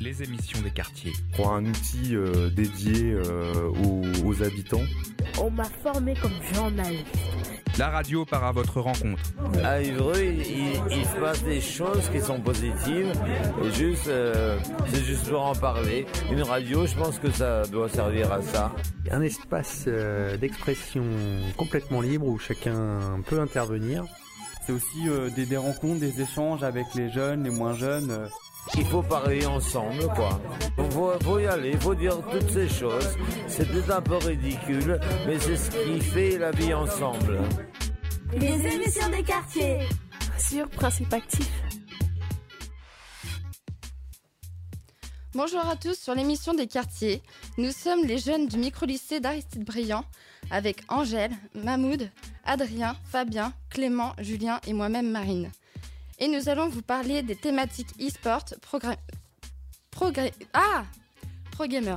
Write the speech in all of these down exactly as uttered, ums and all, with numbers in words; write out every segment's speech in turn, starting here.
les émissions des quartiers. Pour un outil euh, dédié euh, aux, aux habitants. On m'a formé comme journaliste. La radio part à votre rencontre. À Évreux, il, il, il se passe des choses qui sont positives. Et juste, euh, c'est juste pour en parler. Une radio, je pense que ça doit servir à ça. Un espace euh, d'expression complètement libre où chacun peut intervenir. C'est aussi euh, des, des rencontres, des échanges avec les jeunes, les moins jeunes. Euh. Il faut parler ensemble, quoi. Il faut, faut y aller, il faut dire toutes ces choses. C'est peut-être un peu ridicule, mais c'est ce qui fait la vie ensemble. Les émissions des quartiers sur Principe Actif. Bonjour à tous sur l'émission des quartiers. Nous sommes les jeunes du micro-lycée d'Aristide Briand avec Angèle, Mahmoud, Adrien, Fabien, Clément, Julien et moi-même Marine. Et nous allons vous parler des thématiques e-sport, progr... Progr... Ah Pro-gamer.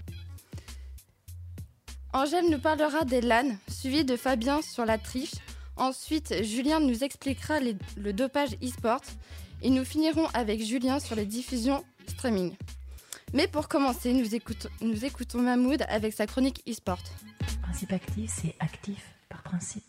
Angèle nous parlera des LAN, suivi de Fabien sur la triche. Ensuite, Julien nous expliquera les... le dopage e-sport. Et nous finirons avec Julien sur les diffusions streaming. Mais pour commencer, nous écoutons, nous écoutons Mahmoud avec sa chronique e-sport. Principe Actif, c'est actif par principe.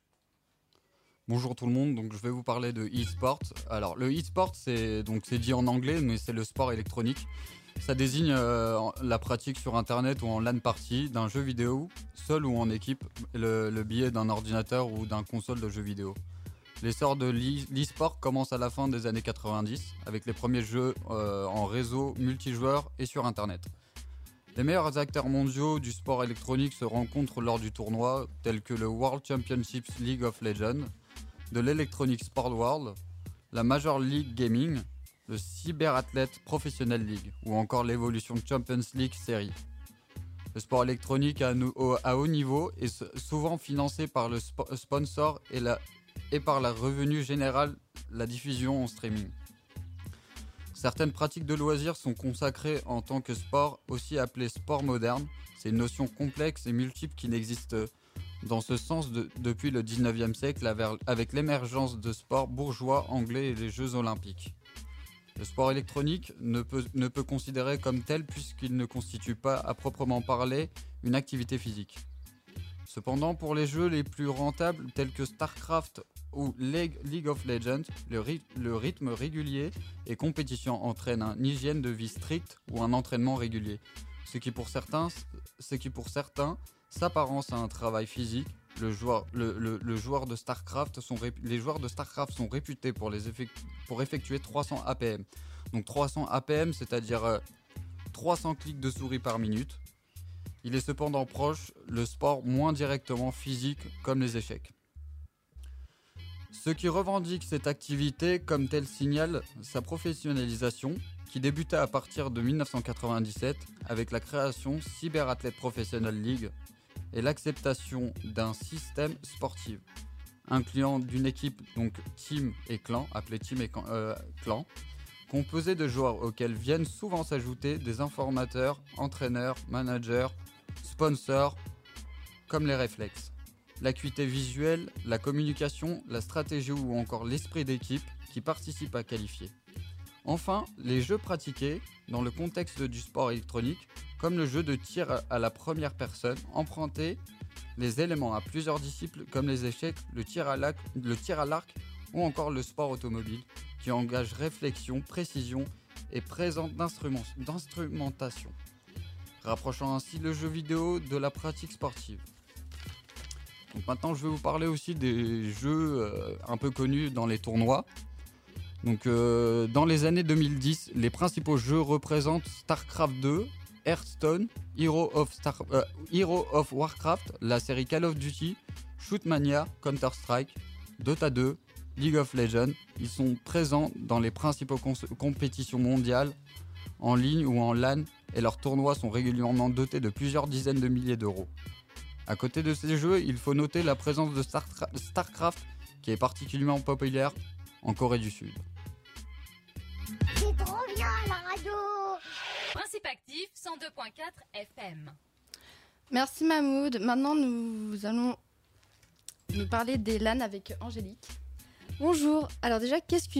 Bonjour tout le monde, donc je vais vous parler de e-sport. Alors le e-sport, c'est donc c'est dit en anglais, mais c'est le sport électronique. Ça désigne euh, la pratique sur internet ou en LAN party d'un jeu vidéo, seul ou en équipe, le, le biais d'un ordinateur ou d'un console de jeux vidéo. L'essor de l'e-sport commence à la fin des années quatre-vingt-dix avec les premiers jeux euh, en réseau, multijoueur et sur internet. Les meilleurs acteurs mondiaux du sport électronique se rencontrent lors du tournoi, tels que le World Championships League of Legends, de l'Electronic Sport World, la Major League Gaming, le Cyber Athlete Professional League ou encore l'Evolution Champions League Series. Le sport électronique à, au, à haut niveau est souvent financé par le sp- sponsor et, la, et par la revenu général, la diffusion en streaming. Certaines pratiques de loisirs sont consacrées en tant que sport, aussi appelé sport moderne. C'est une notion complexe et multiple qui n'existe dans ce sens de, depuis le dix-neuvième siècle avec l'émergence de sports bourgeois anglais et les Jeux olympiques. Le sport électronique ne peut, ne peut considérer comme tel puisqu'il ne constitue pas à proprement parler une activité physique. Cependant, pour les jeux les plus rentables tels que StarCraft ou League of Legends, le, ry- le rythme régulier et compétition entraînent une hygiène de vie stricte ou un entraînement régulier, ce qui pour certains, ce qui pour certains s'apparence à un travail physique. Le joueur, le, le, le joueur de StarCraft sont, les joueurs de StarCraft sont réputés pour, les effectu- pour effectuer trois cents A P M. Donc trois cents A P M, c'est-à-dire euh, trois cents clics de souris par minute. Il est cependant proche le sport moins directement physique comme les échecs. Ceux qui revendiquent cette activité comme tel signalent sa professionnalisation qui débuta à partir de dix-neuf cent quatre-vingt-dix-sept avec la création Cyber Athlete Professional League et l'acceptation d'un système sportif incluant d'une équipe donc team et clan, appelé team et euh, clan, composé de joueurs auxquels viennent souvent s'ajouter des informateurs, entraîneurs, managers, sponsors, comme les réflexes. L'acuité visuelle, la communication, la stratégie ou encore l'esprit d'équipe qui participent à qualifier. Enfin, les jeux pratiqués dans le contexte du sport électronique, comme le jeu de tir à la première personne, emprunter les éléments à plusieurs disciplines comme les échecs, le tir à l'arc, le tir à l'arc ou encore le sport automobile, qui engage réflexion, précision et présente d'instrument, d'instrumentation, rapprochant ainsi le jeu vidéo de la pratique sportive. Donc maintenant, je vais vous parler aussi des jeux euh, un peu connus dans les tournois. Donc, euh, dans les années deux mille dix, les principaux jeux représentent StarCraft deux, Hearthstone, Hero of, Star, euh, Hero of Warcraft, la série Call of Duty, Shootmania, Counter-Strike, Dota deux, League of Legends. Ils sont présents dans les principales cons- compétitions mondiales, en ligne ou en LAN, et leurs tournois sont régulièrement dotés de plusieurs dizaines de milliers d'euros. À côté de ces jeux, il faut noter la présence de Star- StarCraft, qui est particulièrement populaire en Corée du Sud. C'est trop bien la radio. Principe Actif cent deux virgule quatre F M. Merci Mahmoud. Maintenant, nous allons nous parler des LAN avec Angélique. Bonjour. Alors déjà, qu'est-ce qu'une LAN ?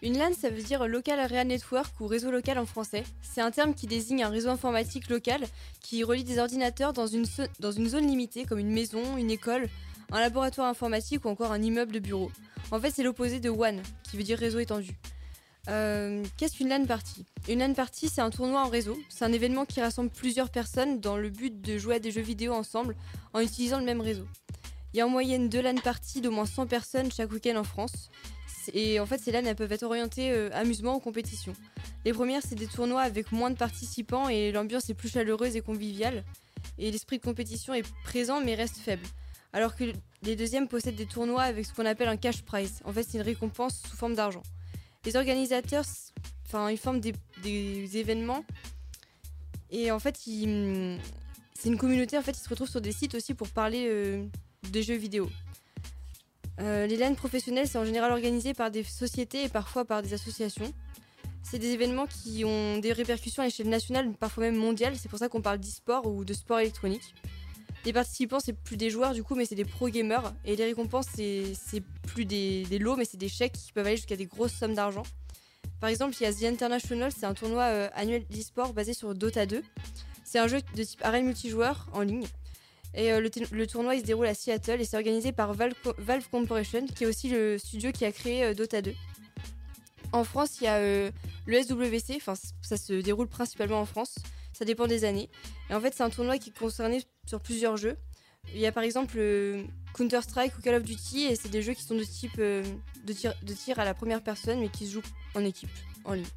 Une LAN, ça veut dire Local Area Network ou réseau local en français. C'est un terme qui désigne un réseau informatique local qui relie des ordinateurs dans une, so- dans une zone limitée comme une maison, une école, un laboratoire informatique ou encore un immeuble de bureau. En fait, c'est l'opposé de WAN, qui veut dire réseau étendu. Euh, qu'est-ce qu'une LAN party ? Une LAN party, c'est un tournoi en réseau. C'est un événement qui rassemble plusieurs personnes dans le but de jouer à des jeux vidéo ensemble en utilisant le même réseau. Il y a en moyenne deux LAN parties d'au moins cent personnes chaque week-end en France. Et en fait, ces LAN, elles peuvent être orientées euh, amusement ou compétition. Les premières, c'est des tournois avec moins de participants et l'ambiance est plus chaleureuse et conviviale. Et l'esprit de compétition est présent mais reste faible. Alors que les deuxièmes possèdent des tournois avec ce qu'on appelle un cash prize. En fait, c'est une récompense sous forme d'argent. Les organisateurs, enfin, ils forment des, des événements et en fait, ils, c'est une communauté. En fait, ils se retrouvent sur des sites aussi pour parler euh, des jeux vidéo. Euh, les LAN professionnels, c'est en général organisé par des sociétés et parfois par des associations. C'est des événements qui ont des répercussions à l'échelle nationale, parfois même mondiale. C'est pour ça qu'on parle d'e-sport ou de sport électronique. Les participants, c'est plus des joueurs du coup, mais c'est des pro gamers. Et les récompenses, c'est, c'est plus des, des lots, mais c'est des chèques qui peuvent aller jusqu'à des grosses sommes d'argent. Par exemple, il y a The International, c'est un tournoi euh, annuel d'e-sport basé sur Dota deux. C'est un jeu de type arène multijoueur en ligne. Et euh, le, t- le tournoi il se déroule à Seattle et c'est organisé par Valve, Co- Valve Corporation, qui est aussi le studio qui a créé euh, Dota deux. En France, il y a euh, le S W C, enfin ça se déroule principalement en France, ça dépend des années. Et en fait, c'est un tournoi qui est concerné sur plusieurs jeux. Il y a par exemple euh, Counter-Strike ou Call of Duty, et c'est des jeux qui sont de type euh, de, tir, de tir à la première personne, mais qui se jouent en équipe, en ligne.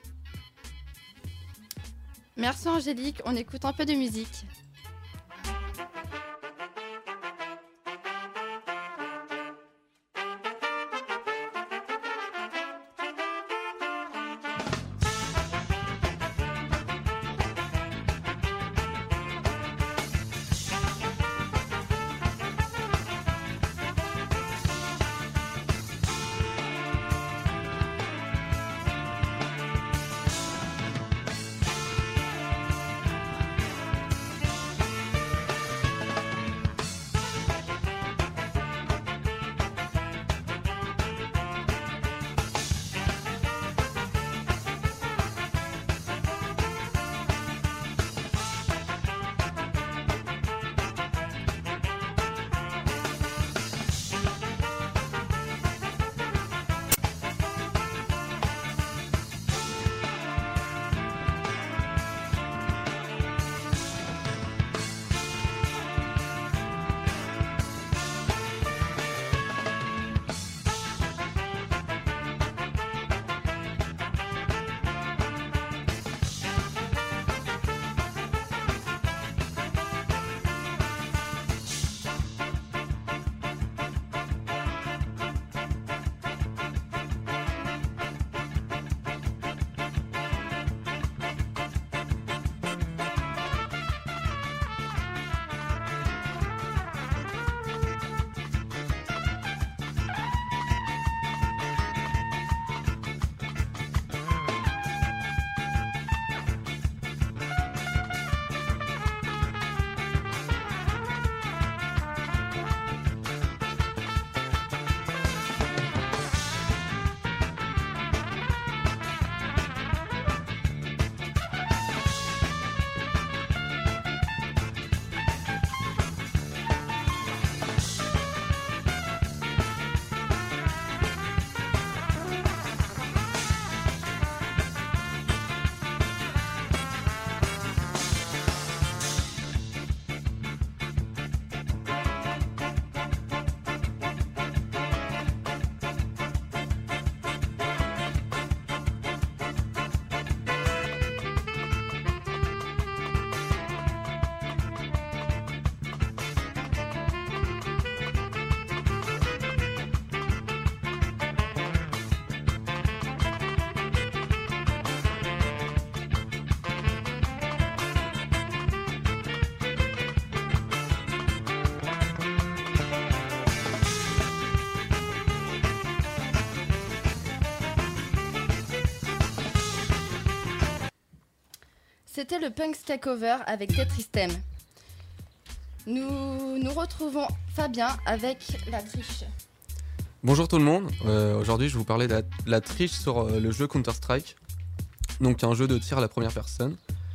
Merci Angélique, on écoute un peu de musique. C'était le Punk Takeover avec Tetristem. Nous nous retrouvons Fabien avec la triche. Bonjour tout le monde, euh, aujourd'hui je vais vous parler de la, de la triche sur euh, le jeu Counter-Strike, donc un jeu de tir à la première personne.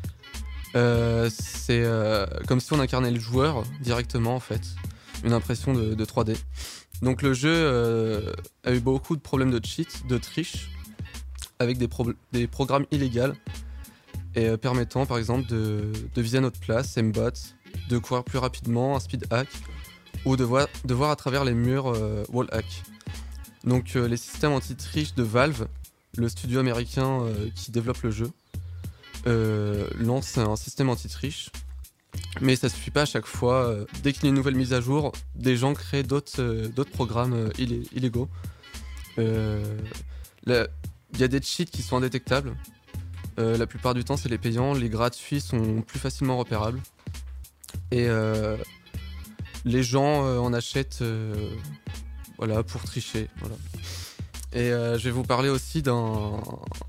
Euh, c'est euh, comme si on incarnait le joueur directement en fait, une impression de, de trois D. Donc le jeu euh, a eu beaucoup de problèmes de cheat, de triche, avec des, pro- des programmes illégaux et euh, permettant par exemple de, de viser à notre place, aimbot, de courir plus rapidement, un speed hack, ou de voir, de voir à travers les murs euh, wall hack. Donc euh, les systèmes anti-triche de Valve, le studio américain euh, qui développe le jeu, euh, lance un système anti-triche. Mais ça suffit pas à chaque fois. Euh, dès qu'il y a une nouvelle mise à jour, des gens créent d'autres, euh, d'autres programmes euh, illé- illégaux. Euh, Il y a des cheats qui sont indétectables. Euh, la plupart du temps, c'est les payants. Les gratuits sont plus facilement repérables. Et euh, les gens euh, en achètent euh, voilà, pour tricher. Voilà. Et euh, je vais vous parler aussi d'un,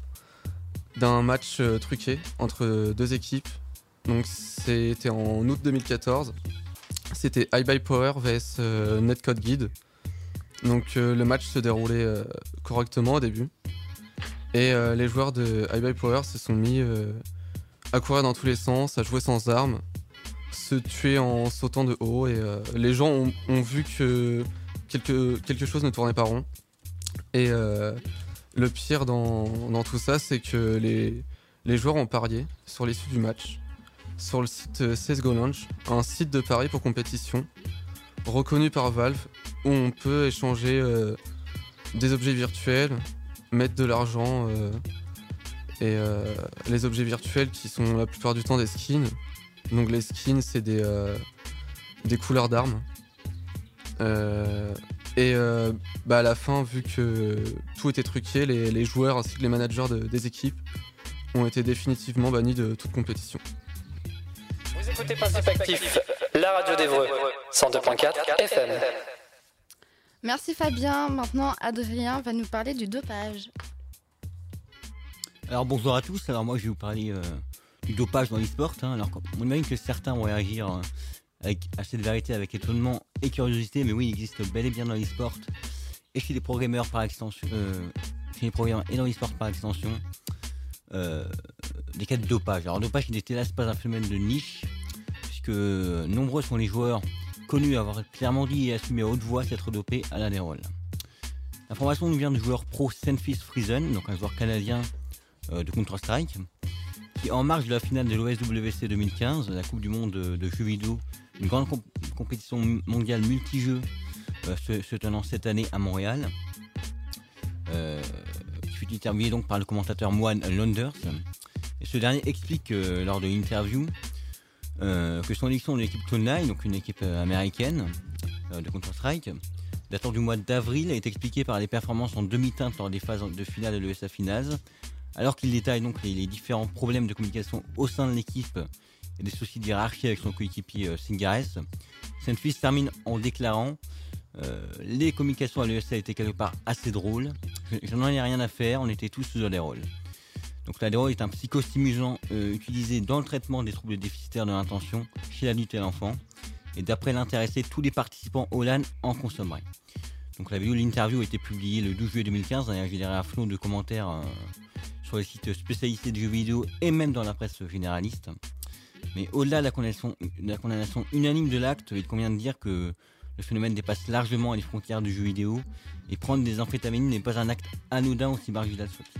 d'un match euh, truqué entre deux équipes. Donc c'était en août deux mille quatorze. C'était iBuyPower vs euh, NetCodeGuide. Donc euh, le match se déroulait euh, correctement au début. Et euh, les joueurs de iBuyPower se sont mis euh, à courir dans tous les sens, à jouer sans armes, se tuer en sautant de haut. Et euh, les gens ont, ont vu que quelque, quelque chose ne tournait pas rond. Et euh, le pire dans, dans tout ça, c'est que les, les joueurs ont parié sur l'issue du match sur le site C S G O Launch, un site de paris pour compétition reconnu par Valve où on peut échanger euh, des objets virtuels, mettre de l'argent euh, et euh, les objets virtuels qui sont la plupart du temps des skins. Donc les skins c'est des, euh, des couleurs d'armes. Euh, et euh, bah à la fin, vu que tout était truqué, les, les joueurs ainsi que les managers de, des équipes ont été définitivement bannis de toute compétition. Vous écoutez Principe Actif, la radio d'Evreux, cent deux virgule quatre F M. Merci Fabien. Maintenant, Adrien va nous parler du dopage. Alors bonjour à tous. Alors moi je vais vous parler euh, du dopage dans l'e-sport. Hein. Alors on imagine que certains vont réagir euh, avec assez de vérité, avec étonnement et curiosité, mais oui, il existe bel et bien dans l'e-sport et chez les programmeurs par extension, euh, chez les programmeurs et dans l'e-sport par extension, euh, des cas de dopage. Alors le dopage il n'était là pas un phénomène de niche, puisque nombreux sont les joueurs connus à avoir clairement dit et assumé à haute voix s'être dopés à l'A D R O L. L'information nous vient du joueur pro Senfis Friesen, donc un joueur canadien euh, de Counter-Strike, qui en marge de la finale de l'O S W C deux mille quinze, la Coupe du Monde de, de jeux vidéo, une grande comp- compétition mondiale multijeux euh, se, se tenant cette année à Montréal, euh, qui fut interviewé donc par le commentateur Moine Londers. Et ce dernier explique euh, lors de l'interview euh, que son élection de l'équipe Cloud nine, donc une équipe euh, américaine euh, de Counter-Strike, datant du mois d'avril, est expliquée par les performances en demi-teinte lors des phases de finale de l'E S A Finals, alors qu'il détaille donc les, les différents problèmes de communication au sein de l'équipe et des soucis de hiérarchie avec son coéquipier euh, Singares. Senfis termine en déclarant euh, « Les communications à l'E S A étaient quelque part assez drôles, je, je n'en ai rien à faire, on était tous sous A D R O L ». Donc l'A D R O L est un psychostimulant euh, utilisé dans le traitement des troubles déficitaires de l'attention chez l'adulte et l'enfant, et d'après l'intéressé, tous les participants au LAN en consommeraient. Donc la vidéo de l'interview a été publiée le douze juillet deux mille quinze et a généré un flot de commentaires euh, sur les sites spécialisés de jeux vidéo et même dans la presse généraliste. Mais au-delà de la condamnation, de la condamnation unanime de l'acte, il convient de dire que le phénomène dépasse largement les frontières du jeu vidéo et prendre des amphétamines n'est pas un acte anodin aussi marginal soit-il.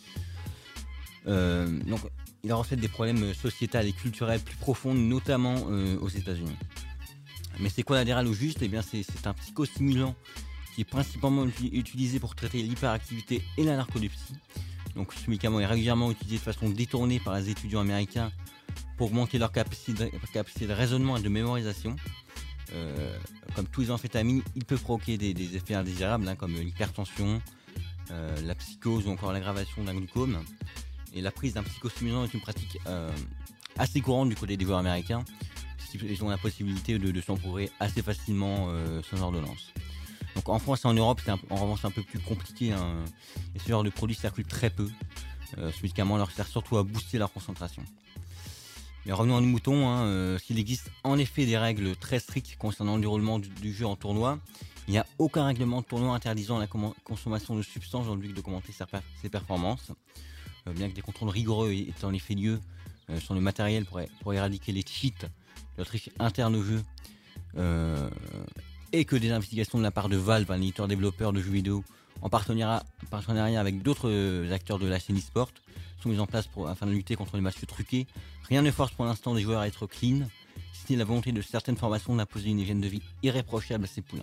Euh, donc il reflète des problèmes sociétals et culturels plus profonds, notamment euh, aux États-Unis. Mais c'est quoi l'A D R O L au juste ? Eh bien c'est, c'est un psychostimulant qui est principalement utilisé pour traiter l'hyperactivité et la narcolepsie. Donc ce médicament est régulièrement utilisé de façon détournée par les étudiants américains pour augmenter leur capacité de, capacité de raisonnement et de mémorisation. Euh, comme tous les amphétamines, il peut provoquer des, des effets indésirables hein, comme l'hypertension, euh, la psychose ou encore l'aggravation d'un glaucome. Et la prise d'un psychostimulant est une pratique euh, assez courante du côté des joueurs américains, puisqu'ils ont la possibilité de, de s'en procurer assez facilement euh, sans ordonnance. Donc en France et en Europe, c'est un, en revanche un peu plus compliqué, hein, et ce genre de produits circulent très peu. Euh, ce médicament leur sert surtout à booster leur concentration. Mais revenons à nos moutons, hein, euh, s'il existe en effet des règles très strictes concernant le déroulement du, du jeu en tournoi, il n'y a aucun règlement de tournoi interdisant la com- consommation de substances dans le but de commenter ses, per- ses performances. Euh, bien que des contrôles rigoureux aient en effet lieu euh, sur le matériel pour, pour éradiquer les cheats, la triche interne au jeu, euh, et que des investigations de la part de Valve, un éditeur développeur de jeux vidéo, en partenariat, partenariat avec d'autres acteurs de la scène e-sport, sont mises en place pour, afin de lutter contre les matchs truqués. Rien ne force pour l'instant les joueurs à être clean, si ce n'est la volonté de certaines formations d'imposer une hygiène de vie irréprochable à ces poulains.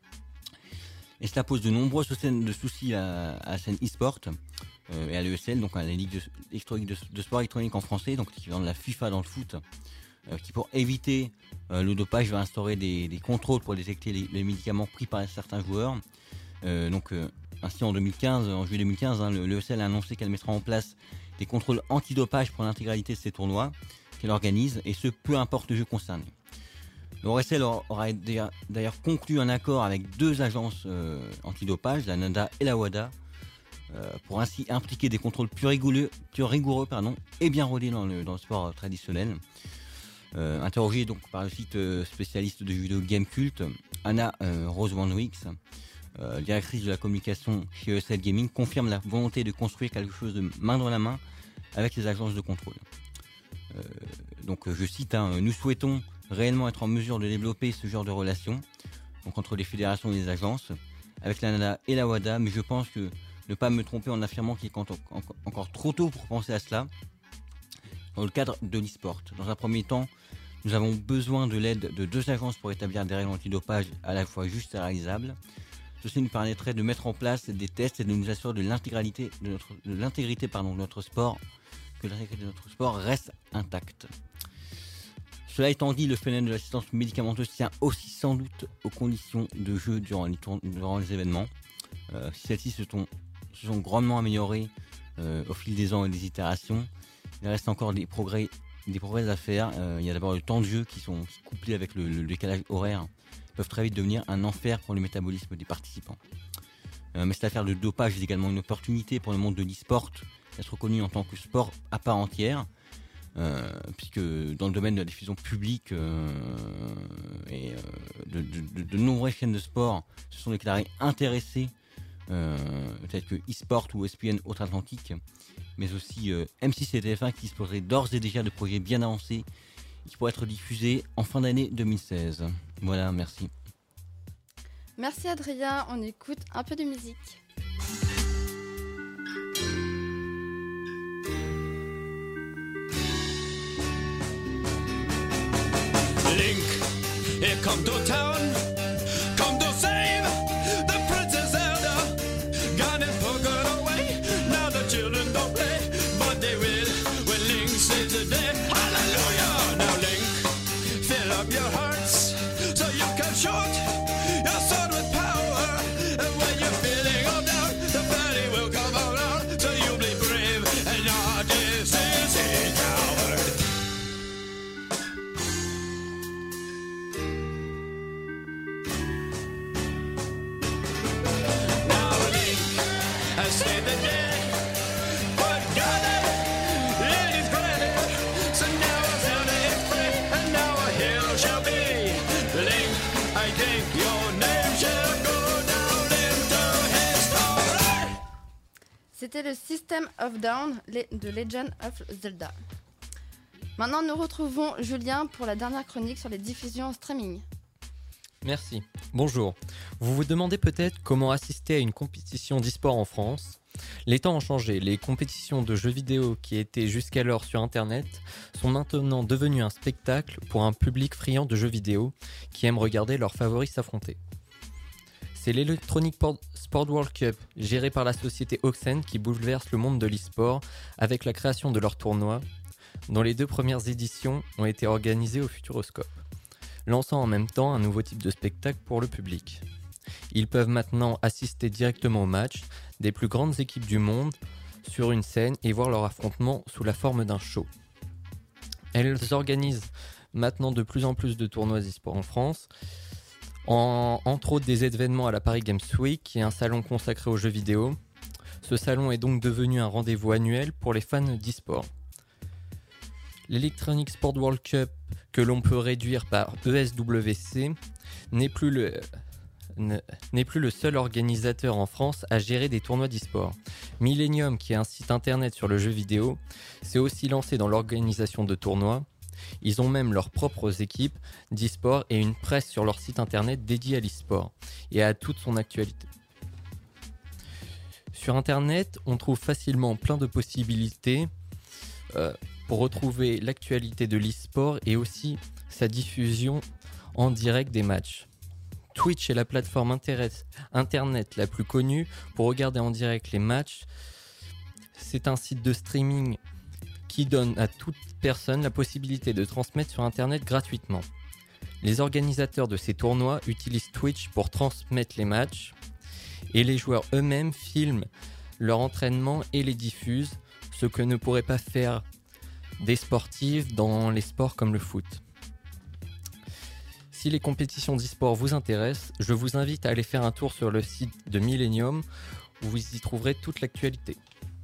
Et cela pose de nombreux de soucis à, à la scène e-sport euh, et à l'E S L, donc à la Ligue de, de, de sport électronique en français, donc l'équivalent de la FIFA dans le foot, euh, qui pour éviter euh, le dopage va instaurer des, des contrôles pour détecter les, les médicaments pris par certains joueurs. Euh, donc euh, ainsi en deux mille quinze, en juillet deux mille quinze, hein, l'E S L a annoncé qu'elle mettra en place des contrôles antidopage pour l'intégralité de ces tournois qu'elle organise, et ce peu importe le jeu concerné. L'O S L aura d'ailleurs conclu un accord avec deux agences euh, antidopage, la NADA et la WADA, euh, pour ainsi impliquer des contrôles plus rigoureux, plus rigoureux pardon, et bien rodés dans le, dans le sport traditionnel. Euh, interrogée donc par le site euh, spécialiste de jeux vidéo Gamecult, Anna euh, Rose-Wandwicks, Euh, directrice de la communication chez E S L Gaming, confirme la volonté de construire quelque chose de main dans la main avec les agences de contrôle. Euh, donc je cite, hein, nous souhaitons réellement être en mesure de développer ce genre de relations donc entre les fédérations et les agences, avec la NADA et la WADA, mais je pense que ne pas me tromper en affirmant qu'il est encore, encore trop tôt pour penser à cela dans le cadre de l'e-sport. Dans un premier temps, nous avons besoin de l'aide de deux agences pour établir des règles antidopage à la fois justes et réalisables. Ceci nous permettrait de mettre en place des tests et de nous assurer de l'intégralité de notre, de l'intégrité, pardon, de notre sport, que l'intégrité de notre sport reste intacte. Cela étant dit, le phénomène de l'assistance médicamenteuse tient aussi sans doute aux conditions de jeu durant les, tour- durant les événements. Euh, si celles-ci se sont, se sont grandement améliorées euh, au fil des ans et des itérations, il reste encore des progrès, des progrès à faire. Euh, il y a d'abord le temps de jeu qui sont qui, couplés avec le, le décalage horaire, peuvent très vite devenir un enfer pour le métabolisme des participants. Euh, mais cette affaire de dopage est également une opportunité pour le monde de l'e-sport d'être reconnu en tant que sport à part entière, euh, puisque dans le domaine de la diffusion publique euh, et euh, de, de, de, de nombreuses chaînes de sport se sont déclarées intéressées, euh, telles que e-sport ou E S P N Outre-Atlantique, mais aussi euh, M six et T F un qui disposeraient d'ores et déjà de projets bien avancés qui pourraient être diffusés en fin d'année deux mille seize. Voilà, merci. Merci Adrien, on écoute un peu de musique. Link, here come to town, come to save the Princess Zelda. Got it forgot away, now the children don't play, but they will when Link saves the day. Hallelujah! Now Link, fill up your hearts so you can shoot your sword with power. And when you're feeling all down, the fairy will come around, so you'll be brave and not this is a coward. Say the day, but got it, it is granted. So now a Zelda is free, and now a hero shall be. Link, I think your name shall go down into history. C'était le System of Down de Legend of Zelda. Maintenant, nous retrouvons Julien pour la dernière chronique sur les diffusions en streaming. Merci. Bonjour. Vous vous demandez peut-être comment assister à une compétition d'e-sport en France. Les temps ont changé. Les compétitions de jeux vidéo qui étaient jusqu'alors sur Internet sont maintenant devenues un spectacle pour un public friand de jeux vidéo qui aime regarder leurs favoris s'affronter. C'est l'Electronic Sport World Cup, géré par la société Oxen, qui bouleverse le monde de l'e-sport avec la création de leur tournoi, dont les deux premières éditions ont été organisées au Futuroscope, lançant en même temps un nouveau type de spectacle pour le public. Ils peuvent maintenant assister directement aux matchs des plus grandes équipes du monde sur une scène et voir leur affrontement sous la forme d'un show. Elles organisent maintenant de plus en plus de tournois e-sport en France, en, entre autres des événements à la Paris Games Week, qui est un salon consacré aux jeux vidéo. Ce salon est donc devenu un rendez-vous annuel pour les fans d'e-sport. L'Electronic Sport World Cup, que l'on peut réduire par E S W C, n'est plus le, n'est plus le seul organisateur en France à gérer des tournois d'e-sport. Millennium, qui est un site internet sur le jeu vidéo, s'est aussi lancé dans l'organisation de tournois. Ils ont même leurs propres équipes d'e-sport et une presse sur leur site internet dédié à l'e-sport et à toute son actualité. Sur internet, on trouve facilement plein de possibilités euh, pour retrouver l'actualité de l'e-sport et aussi sa diffusion en direct des matchs. Twitch est la plateforme internet la plus connue pour regarder en direct les matchs. C'est un site de streaming qui donne à toute personne la possibilité de transmettre sur internet gratuitement. Les organisateurs de ces tournois utilisent Twitch pour transmettre les matchs et les joueurs eux-mêmes filment leur entraînement et les diffusent, ce que ne pourraient pas faire des sportifs dans les sports comme le foot. Si les compétitions d'e-sport vous intéressent, je vous invite à aller faire un tour sur le site de Millennium où vous y trouverez toute l'actualité.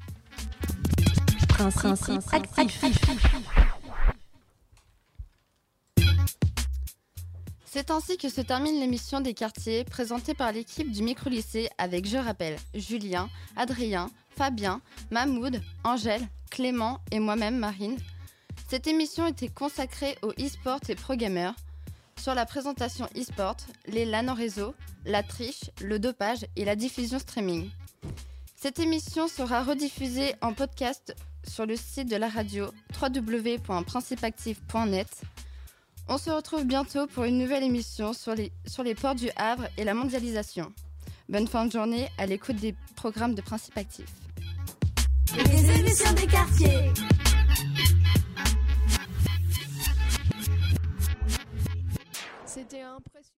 Principe actif. C'est ainsi que se termine l'émission des quartiers présentée par l'équipe du micro-lycée avec, je rappelle, Julien, Adrien, Fabien, Mahmoud, Angèle, Clément et moi-même Marine. Cette émission était consacrée au e-sport et pro-gamers, sur la présentation e-sport, les LAN en réseau, la triche, le dopage et la diffusion streaming. Cette émission sera rediffusée en podcast sur le site de la radio w w w point principe actif point net. On se retrouve bientôt pour une nouvelle émission sur les, sur les ports du Havre et la mondialisation. Bonne fin de journée à l'écoute des programmes de Principe Actif. Les émissions des quartiers. C'était impressionnant.